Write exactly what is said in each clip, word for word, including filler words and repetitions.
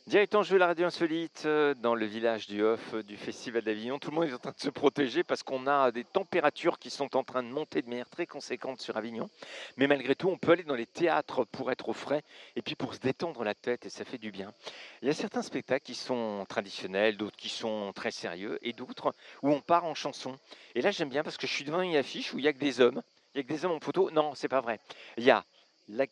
Directement jouer la radio insolite euh, dans le village du Off euh, du Festival d'Avignon. Tout le monde est en train de se protéger parce qu'on a des températures qui sont en train de monter de manière très conséquente sur Avignon. Mais malgré tout, on peut aller dans les théâtres pour être au frais et puis pour se détendre la tête et ça fait du bien. Il y a certains spectacles qui sont traditionnels, d'autres qui sont très sérieux et d'autres où on part en chanson. Et là, j'aime bien parce que je suis devant une affiche où il n'y a que des hommes. Il n'y a que des hommes en photo. Non, c'est pas vrai. Il y a la,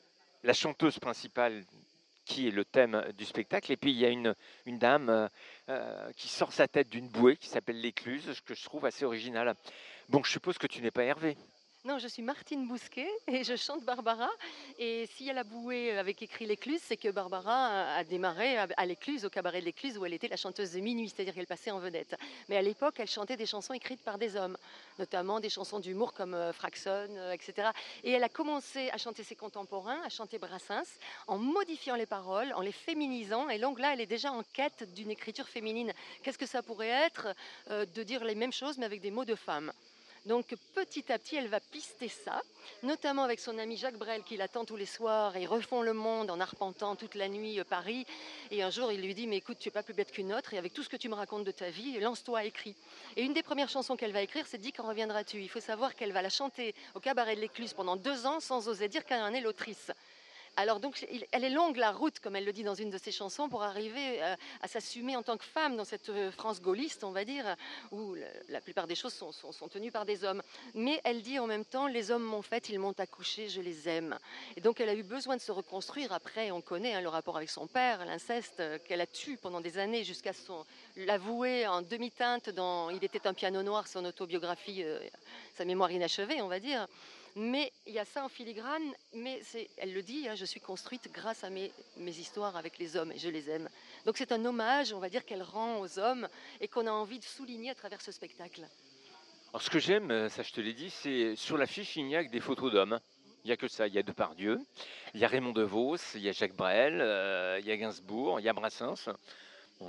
la chanteuse principale qui est le thème du spectacle. Et puis il y a une, une dame euh, euh, qui sort sa tête d'une bouée qui s'appelle l'écluse, que je trouve assez original. Bon, je suppose que tu n'es pas Hervé. Non, je suis Martine Bousquet et je chante Barbara. Et s'il y a la bouée avec écrit l'écluse, c'est que Barbara a démarré à l'écluse, au cabaret de l'écluse, où elle était la chanteuse de minuit, c'est-à-dire qu'elle passait en vedette. Mais à l'époque, elle chantait des chansons écrites par des hommes, notamment des chansons d'humour comme euh, Fraxon, euh, et cetera. Et elle a commencé à chanter ses contemporains, à chanter Brassens, en modifiant les paroles, en les féminisant. Et donc là, elle est déjà en quête d'une écriture féminine. Qu'est-ce que ça pourrait être euh, de dire les mêmes choses, mais avec des mots de femme? Donc petit à petit, elle va pister ça, notamment avec son ami Jacques Brel qui l'attend tous les soirs et ils refont le monde en arpentant toute la nuit euh, Paris. Et un jour, il lui dit « Mais écoute, tu n'es pas plus bête qu'une autre et avec tout ce que tu me racontes de ta vie, lance-toi à écrire. » Et une des premières chansons qu'elle va écrire, c'est « Dis quand reviendras-tu ?» Il faut savoir qu'elle va la chanter au cabaret de l'Écluse pendant deux ans sans oser dire qu'elle en est l'autrice. Alors donc, elle est longue la route, comme elle le dit dans une de ses chansons, pour arriver à, à s'assumer en tant que femme dans cette France gaulliste, on va dire, où la, la plupart des choses sont, sont, sont tenues par des hommes. Mais elle dit en même temps, les hommes m'ont fait, ils m'ont accouché, je les aime. Et donc elle a eu besoin de se reconstruire. Après, on connaît hein, le rapport avec son père, l'inceste qu'elle a tué pendant des années jusqu'à son l'avouer en demi-teinte dans Il était un piano noir, son autobiographie, euh, sa mémoire inachevée, on va dire. Mais il y a ça en filigrane, mais elle le dit, hein, je suis construite grâce à mes, mes histoires avec les hommes et je les aime. Donc c'est un hommage, on va dire, qu'elle rend aux hommes et qu'on a envie de souligner à travers ce spectacle. Alors ce que j'aime, ça je te l'ai dit, c'est sur l'affiche, il n'y a que des photos d'hommes. Il n'y a que ça. Il y a Depardieu, il y a Raymond DeVos, il y a Jacques Brel, euh, il y a Gainsbourg, il y a Brassens. Bon.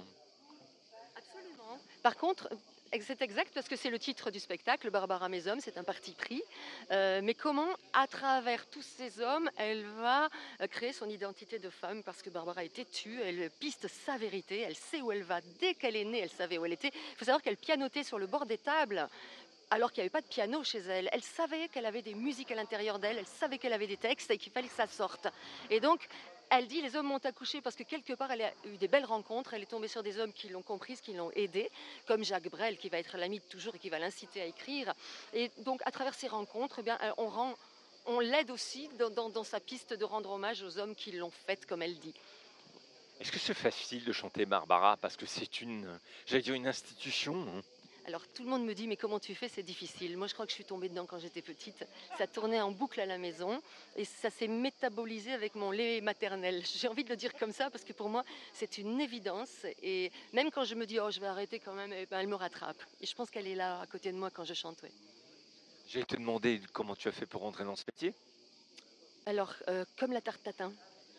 Absolument. Par contre, c'est exact parce que c'est le titre du spectacle, Barbara mes hommes, c'est un parti pris. Euh, mais comment, à travers tous ces hommes, elle va créer son identité de femme parce que Barbara est têtue, elle piste sa vérité, elle sait où elle va. Dès qu'elle est née, elle savait où elle était. Il faut savoir qu'elle pianotait sur le bord des tables alors qu'il n'y avait pas de piano chez elle. Elle savait qu'elle avait des musiques à l'intérieur d'elle, elle savait qu'elle avait des textes et qu'il fallait que ça sorte. Et donc, elle dit les hommes m'ont accouché parce que quelque part elle a eu des belles rencontres, elle est tombée sur des hommes qui l'ont comprise, qui l'ont aidée, comme Jacques Brel qui va être l'ami de toujours et qui va l'inciter à écrire. Et donc à travers ces rencontres, eh bien, on, rend, on l'aide aussi dans, dans, dans sa piste de rendre hommage aux hommes qui l'ont faite comme elle dit. Est-ce que c'est facile de chanter Barbara parce que c'est une, j'allais dire une institution hein. Alors tout le monde me dit mais comment tu fais, c'est difficile. Moi je crois que je suis tombée dedans quand j'étais petite. Ça tournait en boucle à la maison et ça s'est métabolisé avec mon lait maternel. J'ai envie de le dire comme ça parce que pour moi c'est une évidence et même quand je me dis oh je vais arrêter quand même, eh ben, elle me rattrape. Et je pense qu'elle est là à côté de moi quand je chante. Ouais. J'ai te demandé comment tu as fait pour rentrer dans ce métier. Alors euh, comme la tarte tatin.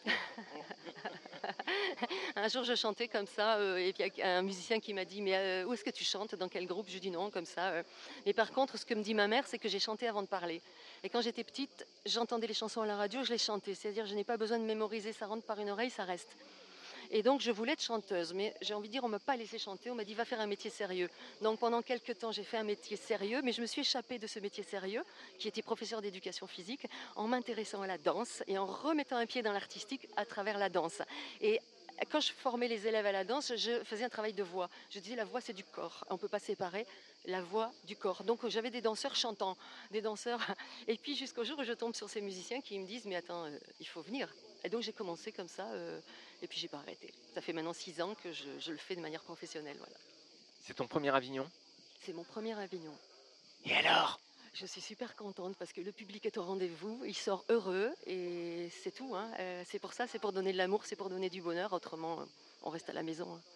Un jour, je chantais comme ça, euh, et puis il y a un musicien qui m'a dit « Mais euh, où est-ce que tu chantes? Dans quel groupe ?» Je lui dis non, comme ça. Euh. Mais par contre, ce que me dit ma mère, c'est que j'ai chanté avant de parler. Et quand j'étais petite, j'entendais les chansons à la radio, je les chantais. C'est-à-dire, je n'ai pas besoin de mémoriser, ça rentre par une oreille, ça reste. Et donc, je voulais être chanteuse, mais j'ai envie de dire, on ne m'a pas laissé chanter, on m'a dit, va faire un métier sérieux. Donc, pendant quelques temps, j'ai fait un métier sérieux, mais je me suis échappée de ce métier sérieux, qui était professeur d'éducation physique, en m'intéressant à la danse et en remettant un pied dans l'artistique à travers la danse. Et quand je formais les élèves à la danse, je faisais un travail de voix. Je disais, la voix, c'est du corps. On ne peut pas séparer la voix du corps. Donc, j'avais des danseurs chantants, des danseurs. Et puis, jusqu'au jour où je tombe sur ces musiciens qui me disent, mais attends, euh, il faut venir. Et donc, j'ai commencé comme ça. Euh, Et puis j'ai pas arrêté. Ça fait maintenant six ans que je, je le fais de manière professionnelle. Voilà. C'est ton premier Avignon? C'est mon premier Avignon. Et alors? Je suis super contente parce que le public est au rendez-vous, il sort heureux et c'est tout. Hein. Euh, c'est pour ça, c'est pour donner de l'amour, c'est pour donner du bonheur. Autrement, on reste à la maison. Hein.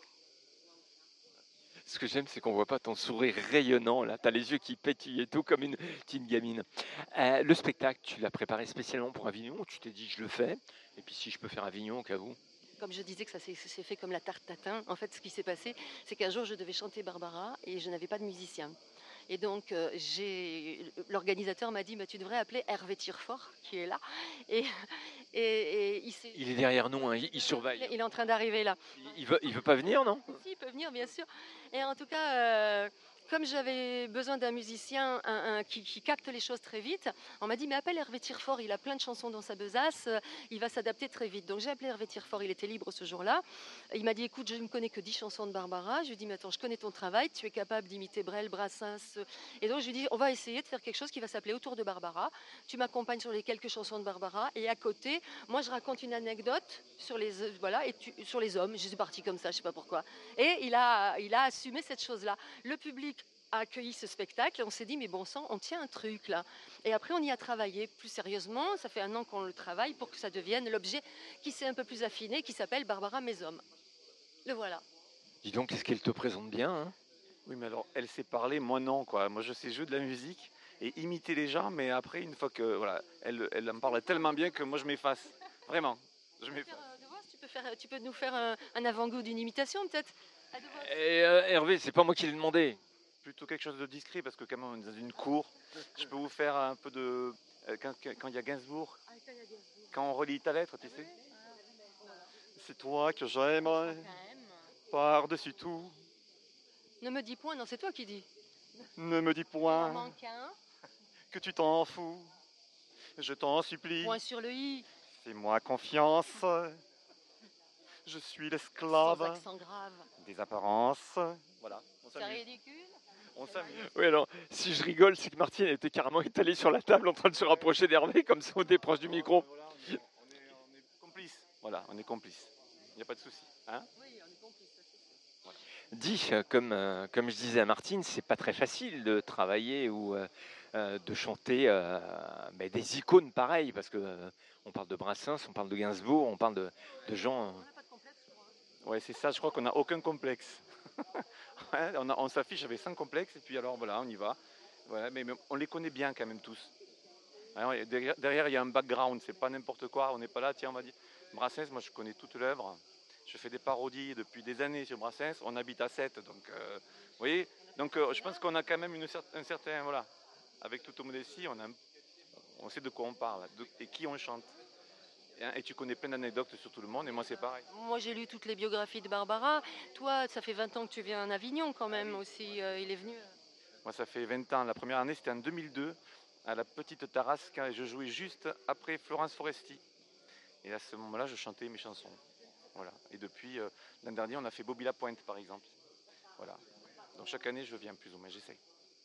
Ce que j'aime, c'est qu'on voit pas ton sourire rayonnant, là. Tu as les yeux qui pétillent et tout, comme une petite gamine. Euh, le spectacle, tu l'as préparé spécialement pour Avignon ou tu t'es dit, je le fais? Et puis si je peux faire Avignon, au cas où? Comme je disais que ça s'est fait comme la tarte tatin, en fait, ce qui s'est passé, c'est qu'un jour, je devais chanter Barbara et je n'avais pas de musicien. Et donc, euh, l'organisateur m'a dit bah, tu devrais appeler Hervé Tirefort, qui est là. Et, Et, et il, s'est- Il est derrière nous, hein, il, il surveille. il est en train d'arriver là. Il, il veut, il veut pas venir, non? Si, il peut venir, bien sûr. Et en tout cas, euh, comme j'avais besoin d'un musicien un- un- qui, qui capte les choses très vite, on m'a dit, mais appelle Hervé Tirefort, il a plein de chansons dans sa besace, euh, il va s'adapter très vite. Donc j'ai appelé Hervé Tirefort, il était libre ce jour-là. Il m'a dit, écoute, je ne connais que dix chansons de Barbara. Je lui ai dit, mais attends, je connais ton travail, tu es capable d'imiter Brel, Brassens. euh. Et donc je lui ai dit, on va essayer de faire quelque chose qui va s'appeler Autour de Barbara. Tu m'accompagnes sur les quelques chansons de Barbara, et à côté, moi je raconte une anecdote sur les, euh, voilà, et tu- sur les hommes. Je suis partie comme ça, je ne sais pas pourquoi. Et il a, il a assumé cette chose-là. Le public a accueilli ce spectacle et on s'est dit, mais bon sang, on tient un truc là. Et après, on y a travaillé plus sérieusement. Ça fait un an qu'on le travaille pour que ça devienne l'objet qui s'est un peu plus affiné, qui s'appelle Barbara Mes Hommes. Le voilà. Dis donc, est-ce qu'elle te présente bien, hein? Oui, mais alors, elle sait parler, moi non, quoi. Moi, je sais jouer de la musique et imiter les gens, mais après, une fois que, voilà, elle, elle en parle tellement bien que moi, je m'efface. Vraiment, je m'efface. Tu peux, faire, tu peux nous faire un, un avant-goût d'une imitation peut-être à deux voix. Et, euh, Hervé, c'est pas moi qui l'ai demandé. Plutôt quelque chose de discret, parce que quand même, on est dans une cour. Je peux vous faire un peu de... euh, Quand, quand il y a Gainsbourg, quand on relit ta lettre, tu sais. C'est toi que j'aime, par-dessus tout. Ne me dis point, non, c'est toi qui dis. Ne me dis Il en point manque un. que tu t'en fous. Je t'en supplie, Point sur le i, fais-moi confiance. Je suis sans l'esclave accent grave. des apparences. Voilà, on C'est s'amuse. ridicule. On s'amuse. Oui, alors, si je rigole, c'est que Martine était carrément étalée sur la table en train de se rapprocher d'Hervé, comme ça on est proche du micro. Voilà, on, est, on est- on est complices. Voilà, on est complices. Il n'y a pas de souci. Hein. Oui, on est complices. Dis, euh, comme, euh, comme je disais à Martine, c'est pas très facile de travailler ou euh, euh, de chanter euh, mais des icônes pareilles, parce que euh, on parle de Brassens, on parle de Gainsbourg, on parle de, de gens. euh, On n'a pas de complexe, je crois. Ouais, c'est ça, je crois qu'on n'a aucun complexe. Ouais, on a- on s'affiche avec sans complexe et puis alors voilà, on y va. Voilà, mais, mais on les connaît bien quand même tous. Alors, et derrière, derrière, il y a un background, c'est pas n'importe quoi, on n'est pas là, tiens, on va dire. Brassens, moi je connais toute l'œuvre. Je fais des parodies depuis des années sur Brassens, on habite à Sète, donc euh, vous voyez, donc euh, je pense qu'on a quand même une cer- un certain, voilà, avec toute modestie, on, a un- on sait de quoi on parle de- et qui on chante. Et, hein, et tu connais plein d'anecdotes sur tout le monde, et moi c'est pareil. Moi, j'ai lu toutes les biographies de Barbara. Toi, ça fait vingt ans que tu viens en Avignon quand même aussi. euh, il est venu. euh, Moi ça fait vingt ans, la première année c'était en deux mille deux, à la petite Tarasque, quand je jouais juste après Florence Foresti. Et à ce moment-là, je chantais mes chansons. Voilà. Et depuis euh, l'an dernier, on a fait Bobby Lapointe, par exemple. Voilà. Donc chaque année, je viens plus ou moins, j'essaie.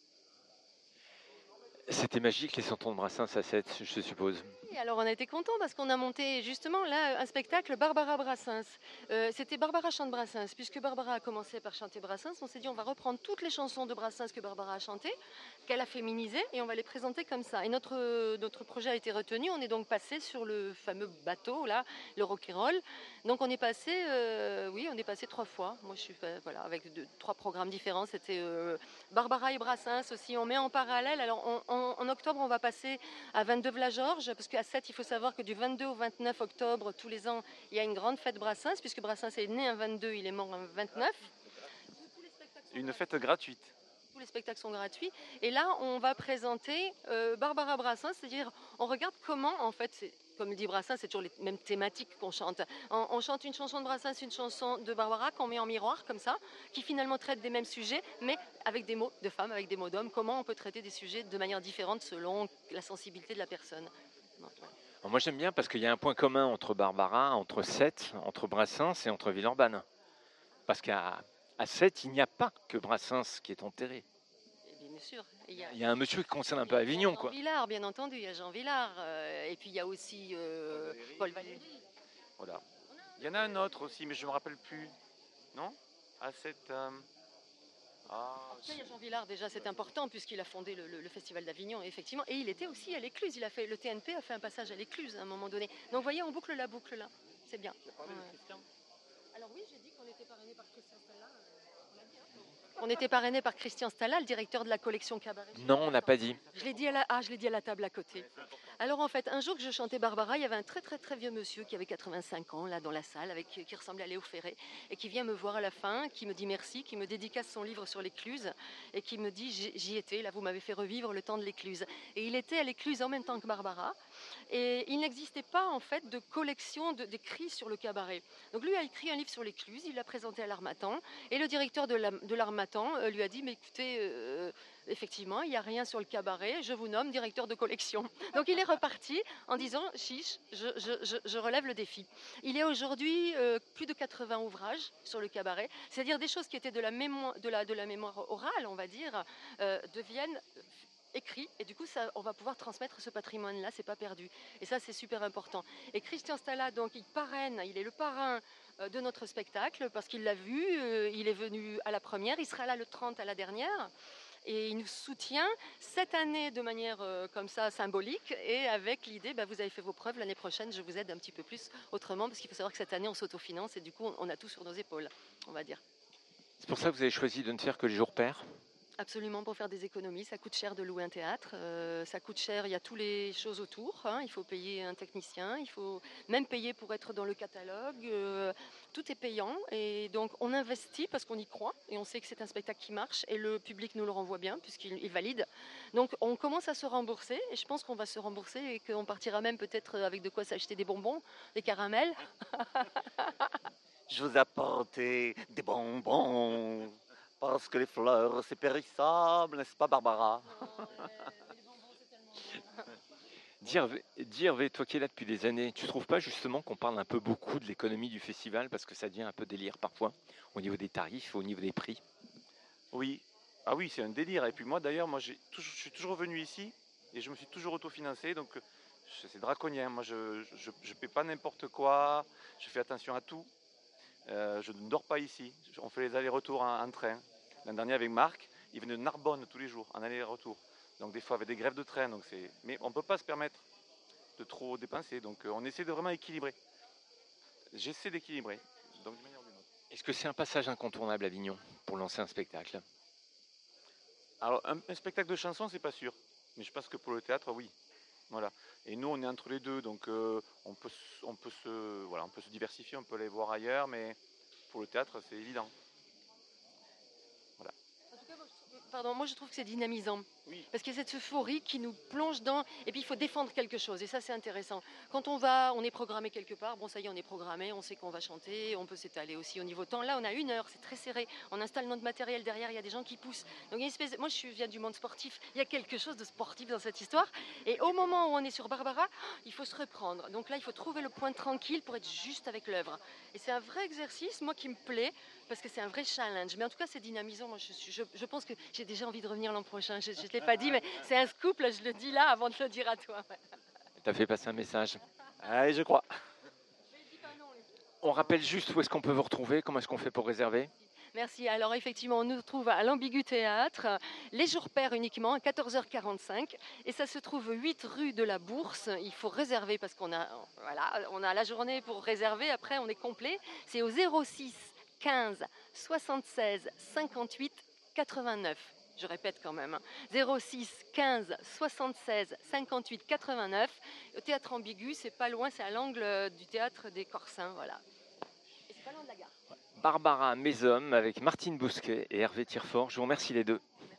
C'était magique les cent ans de Brassens à sept, je suppose. Et alors, on a été contents parce qu'on a monté justement là un spectacle Barbara Brassens. Euh, C'était Barbara chante Brassens. Puisque Barbara a commencé par chanter Brassens, on s'est dit on va reprendre toutes les chansons de Brassens que Barbara a chantées, qu'elle a féminisées, et on va les présenter comme ça. Et notre, notre projet a été retenu. On est donc passé sur le fameux bateau là, le Rock'n'Roll. Donc on est passé, euh, oui, on est passé trois fois. Moi, je suis fait, voilà, avec deux, trois programmes différents. C'était euh, Barbara et Brassens aussi. On met en parallèle. Alors on- on- en octobre, on va passer à vingt-deux-Vla-Georges, parce qu'à Sète, il faut savoir que du vingt-deux au vingt-neuf octobre, tous les ans, il y a une grande fête Brassens, puisque Brassens est né un vingt-deux, il est mort un vingt-neuf. Une fête gratuite. Tous les spectacles sont gratuits. Et là, on va présenter euh, Barbara Brassens, c'est-à-dire, on regarde comment, en fait, c'est- comme le dit Brassens, c'est toujours les mêmes thématiques qu'on chante. On, on chante une chanson de Brassens, une chanson de Barbara, qu'on met en miroir, comme ça, qui finalement traite des mêmes sujets, mais avec des mots de femmes, avec des mots d'hommes. Comment on peut traiter des sujets de manière différente selon la sensibilité de la personne. Donc, voilà. Alors moi j'aime bien parce qu'il y a un point commun entre Barbara, entre Sète, entre Brassens et entre Villeurbanne. Parce qu'à à Sète, il n'y a pas que Brassens qui est enterré. Et bien sûr. Il y a, Il y a un monsieur qui concerne un peu Avignon, Jean quoi. Villard, bien entendu, il y a Jean Villard. euh, et puis il y a aussi euh, Paul Valéry. Voilà. Il y en a un autre aussi, mais je ne me rappelle plus. Non. À cette. euh, Ah, Il y a Jean Villard, déjà, c'est important, puisqu'il a fondé le, le- le Festival d'Avignon, effectivement. Et il était aussi à l'Écluse. Il a fait, le T N P a fait un passage à l'Écluse à un moment donné. Donc, vous voyez, on boucle la boucle là. C'est bien. Ouais. Alors oui, j'ai dit qu'on était parrainé par Christian Stella. euh, on l'a dit, hein. On était parrainé par Christian Stella, le directeur de la collection Cabaret. Non, on n'a pas dit. Je l'ai dit à la, ah, je l'ai dit à la table à côté. Alors en fait, un jour que je chantais Barbara, il y avait un très très très vieux monsieur qui avait quatre-vingt-cinq ans là dans la salle, avec qui ressemblait à Léo Ferré, et qui vient me voir à la fin, qui me dit merci, qui me dédicace son livre sur l'Écluse, et qui me dit j'y j'y étais, là vous m'avez fait revivre le temps de l'Écluse. Et il était à l'Écluse en même temps que Barbara. Et il n'existait pas en fait de collection de- d'écrits sur le cabaret. Donc lui a écrit un livre sur l'écluse, il l'a présenté à l'Harmattan, et le directeur de la- de l'Harmattan euh, lui a dit, mais écoutez, euh, effectivement, il n'y a rien sur le cabaret, je vous nomme directeur de collection. Donc il est reparti en disant, chiche, je, je- je- je relève le défi. Il y a aujourd'hui euh, plus de quatre-vingts ouvrages sur le cabaret, c'est-à-dire des choses qui étaient de la mémoire, de la, de la mémoire orale, on va dire, euh, deviennent écrits, et du coup ça, on va pouvoir transmettre ce patrimoine-là, c'est pas perdu. Et ça c'est super important. Et Christian Stalla, donc il parraine, il est le parrain euh, de notre spectacle parce qu'il l'a vu, euh, il est venu à la première, il sera là le trente à la dernière. Et il nous soutient cette année de manière euh, comme ça symbolique et avec l'idée, bah, vous avez fait vos preuves, l'année prochaine je vous aide un petit peu plus autrement parce qu'il faut savoir que cette année on s'autofinance et du coup on a tout sur nos épaules, on va dire. C'est pour ça que vous avez choisi de ne faire que les jours pairs. Absolument, pour faire des économies, ça coûte cher de louer un théâtre, euh, ça coûte cher, il y a toutes les choses autour, hein, il faut payer un technicien, il faut même payer pour être dans le catalogue, euh, tout est payant et donc on investit parce qu'on y croit et on sait que c'est un spectacle qui marche et le public nous le renvoie bien puisqu'il il valide. Donc on commence à se rembourser et je pense qu'on va se rembourser et qu'on partira même peut-être avec de quoi s'acheter des bonbons, des caramels. Je vous ai apporté des bonbons, parce que les fleurs, c'est périssable, n'est-ce pas, Barbara? Dire, dire, toi qui es là depuis des années, tu trouves pas justement qu'on parle un peu beaucoup de l'économie du festival parce que ça devient un peu délire parfois au niveau des tarifs, au niveau des prix? Oui, ah oui, c'est un délire. Et puis moi d'ailleurs, moi j'ai toujours- je suis toujours venu ici et je me suis toujours autofinancé, donc euh, je- c'est draconien. Moi je je, je paie pas n'importe quoi, je fais attention à tout. Euh, je ne dors pas ici. Je- On fait les allers-retours en, en train. L'an dernier avec Marc, il venait de Narbonne tous les jours en aller-retour. Donc des fois avec des grèves de train. Donc c'est, mais on ne peut pas se permettre de trop dépenser. Donc euh, on essaie de vraiment équilibrer. J'essaie d'équilibrer. Donc d'une manière ou d'une autre. Est-ce que c'est un passage incontournable à Avignon pour lancer un spectacle? Alors, un, un spectacle de chansons, c'est pas sûr. Mais je pense que pour le théâtre, oui. Voilà. Et nous, on est entre les deux, donc euh, on, peut, se- on, peut se, voilà, on peut se diversifier, on peut aller voir ailleurs, mais pour le théâtre, c'est évident. En tout cas, moi, je trouve, pardon, moi je trouve que c'est dynamisant. Oui. Parce qu'il y a cette euphorie qui nous plonge dans. Et puis il faut défendre quelque chose. Et ça, c'est intéressant. Quand on va, on est programmé quelque part. Bon, ça y est, on est programmé. On sait qu'on va chanter. On peut s'étaler aussi au niveau temps. Là, on a une heure. C'est très serré. On installe notre matériel derrière. Il y a des gens qui poussent. Donc, il y a une espèce de- moi, je suis- viens du monde sportif. Il y a quelque chose de sportif dans cette histoire. Et au moment où on est sur Barbara, il faut se reprendre. Donc là, il faut trouver le point tranquille pour être juste avec l'œuvre. Et c'est un vrai exercice, moi, qui me plaît. Parce que c'est un vrai challenge. Mais en tout cas, c'est dynamisant. Moi, je, suis- je, je pense que j'ai déjà envie de revenir l'an prochain. Je ne l'ai pas dit, mais c'est un scoop. Là, je le dis là avant de le dire à toi. Ouais. Tu as fait passer un message. Allez, je crois. Mais il dit pas non, lui. On rappelle juste où est-ce qu'on peut vous retrouver, comment est-ce qu'on fait pour réserver? Merci. Alors effectivement, on nous trouve à l'Ambigu Théâtre, les jours pairs uniquement, à quatorze heures quarante-cinq. Et ça se trouve huit rue de la Bourse. Il faut réserver parce qu'on a, voilà, on a la journée pour réserver. Après, on est complet. C'est au zéro six quinze soixante-seize cinquante-huit quatre-vingt-neuf. Je répète quand même. zéro six quinze soixante-seize cinquante-huit quatre-vingt-neuf. Au Théâtre Ambigu, c'est pas loin, c'est à l'angle du Théâtre des Corsins. Voilà. Et c'est pas loin de la gare. Barbara Mézom avec Martine Bousquet et Hervé Tirefort. Je vous remercie les deux.